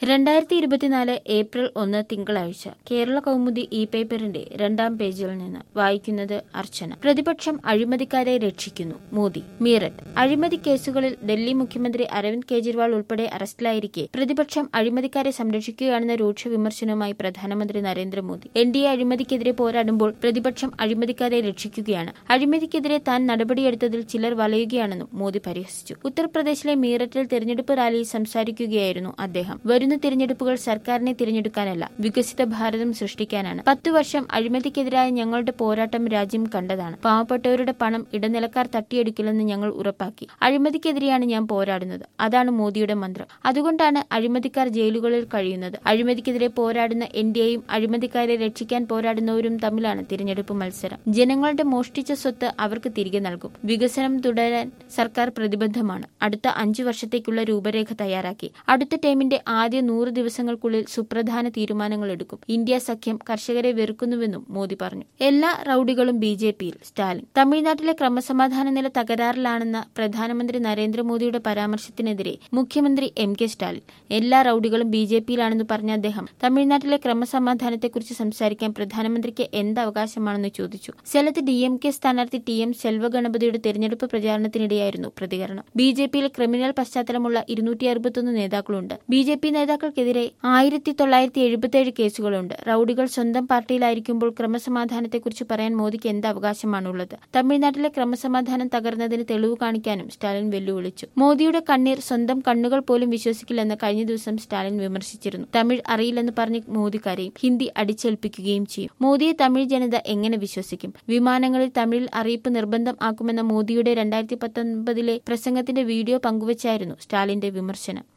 2024 April 1 തിങ്കളാഴ്ച Kerala Kaumudi E പേപ്പറിന്റെ 2ാം പേജിൽ നിന്ന് വായിക്കുന്നത് അർച്ചന. പ്രതിപക്ഷം അഴിമതിക്കാരെ രക്ഷിക്കുന്നു മോദി. മീററ്റ്. അഴിമതി കേസുകളിൽ ഡൽഹി മുഖ്യമന്ത്രി അരവിന്ദ് കെജ്രിവാൾ ഉൾപ്പെടെ അറസ്റ്റിലായിരിക്കെ പ്രതിപക്ഷം അഴിമതിക്കാരെ സംരക്ഷിക്കുകയാണെന്ന രൂക്ഷ വിമർശനവുമായി പ്രധാനമന്ത്രി നരേന്ദ്രമോദി. എൻഡിഎ അഴിമതിക്കെതിരെ പോരാടുമ്പോൾ പ്രതിപക്ഷം അഴിമതിക്കാരെ രക്ഷിക്കുകയാണ്. അഴിമതിക്കെതിരെ താൻ നടപടിയെടുത്തതിൽ ചിലർ വലയുകയാണെന്നും മോദി പരിഹസിച്ചു. ഉത്തർപ്രദേശിലെ മീററ്റിൽ തെരഞ്ഞെടുപ്പ് റാലിയിൽ സംസാരിക്കുകയായിരുന്നു അദ്ദേഹം. വരുന്ന തിരഞ്ഞെടുപ്പുകൾ സർക്കാരിനെ തിരഞ്ഞെടുക്കാനല്ല, വികസിത ഭാരതം സൃഷ്ടിക്കാനാണ്. 10 വർഷം അഴിമതിക്കെതിരായ ഞങ്ങളുടെ പോരാട്ടം രാജ്യം കണ്ടതാണ്. പാവപ്പെട്ടവരുടെ പണം ഇടനിലക്കാർ തട്ടിയെടുക്കില്ലെന്ന് ഞങ്ങൾ ഉറപ്പാക്കി. അഴിമതിക്കെതിരെയാണ് ഞാൻ പോരാടുന്നത്. അതാണ് മോദിയുടെ മന്ത്രം. അതുകൊണ്ടാണ് അഴിമതിക്കാർ ജയിലുകളിൽ കഴിയുന്നത്. അഴിമതിക്കെതിരെ പോരാടുന്ന എൻഡിഎയും അഴിമതിക്കാരെ രക്ഷിക്കാൻ പോരാടുന്നവരും തമ്മിലാണ് തിരഞ്ഞെടുപ്പ് മത്സരം. ജനങ്ങളുടെ മോഷ്ടിച്ച സ്വത്ത് അവർക്ക് തിരികെ നൽകും. വികസനം തുടരാൻ സർക്കാർ പ്രതിബദ്ധമാണ്. അടുത്ത 5 വർഷത്തേക്കുള്ള രൂപരേഖ തയ്യാറാക്കി. അടുത്ത ടേമിന്റെ ആദ്യ 100 ദിവസങ്ങൾക്കുള്ളിൽ സുപ്രധാന തീരുമാനങ്ങൾ എടുക്കും. ഇന്ത്യ സഖ്യം കർഷകരെ വെറുക്കുന്നുവെന്നും മോദി പറഞ്ഞു. എല്ലാ റൌഡികളും ബിജെപിയിൽ. സ്റ്റാലിൻ. തമിഴ്നാട്ടിലെ ക്രമസമാധാന നില തകരാറിലാണെന്ന പ്രധാനമന്ത്രി നരേന്ദ്രമോദിയുടെ പരാമർശത്തിനെതിരെ മുഖ്യമന്ത്രി എം.കെ. സ്റ്റാലിൻ. എല്ലാ റൌഡികളും ബിജെപിയിലാണെന്ന് പറഞ്ഞ അദ്ദേഹം തമിഴ്നാട്ടിലെ ക്രമസമാധാനത്തെക്കുറിച്ച് സംസാരിക്കാൻ പ്രധാനമന്ത്രിക്ക് എന്ത് അവകാശമാണെന്ന് ചോദിച്ചു. സ്ഥലത്ത് DMK സ്ഥാനാർത്ഥി TM സെൽവഗണപതിയുടെ തെരഞ്ഞെടുപ്പ് പ്രചാരണത്തിനിടെയായിരുന്നു പ്രതികരണം. ബിജെപിയിൽ ക്രിമിനൽ പശ്ചാത്തലമുള്ള 261 നേതാക്കളുണ്ട്. ബിജെപി നേതാക്കൾക്കെതിരെ 1977 കേസുകളുണ്ട്. റൌഡികൾ സ്വന്തം പാർട്ടിയിലായിരിക്കുമ്പോൾ ക്രമസമാധാനത്തെക്കുറിച്ച് പറയാൻ മോദിക്ക് എന്ത് അവകാശമാണുള്ളത്? തമിഴ്നാട്ടിലെ ക്രമസമാധാനം തകർന്നതിന് തെളിവ് കാണിക്കാനും സ്റ്റാലിൻ വെല്ലുവിളിച്ചു. മോദിയുടെ കണ്ണീർ സ്വന്തം കണ്ണുകൾ പോലും വിശ്വസിക്കില്ലെന്ന് കഴിഞ്ഞ ദിവസം സ്റ്റാലിൻ വിമർശിച്ചിരുന്നു. തമിഴ് അറിയില്ലെന്ന് പറഞ്ഞ് മോദി കരയും, ഹിന്ദി അടിച്ചേൽപ്പിക്കുകയും ചെയ്യും. മോദിയെ തമിഴ് ജനത എങ്ങനെ വിശ്വസിക്കും? വിമാനങ്ങളിൽ തമിഴിൽ അറിയിപ്പ് നിർബന്ധം ആക്കുമെന്ന മോദിയുടെ 2019 പ്രസംഗത്തിന്റെ വീഡിയോ പങ്കുവച്ചായിരുന്നു സ്റ്റാലിന്റെ വിമർശനം.